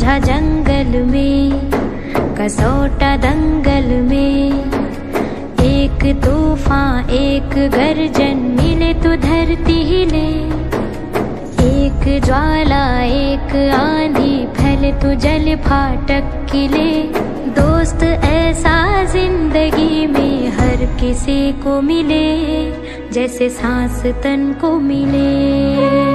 उलझा जंगल में, कसौटा दंगल में। एक तूफान एक गर्जन मिले तो धरती हिले, एक ज्वाला एक आंधी फैले तो जल फाटक किले। दोस्त ऐसा जिंदगी में हर किसी को मिले, जैसे सांस तन को मिले।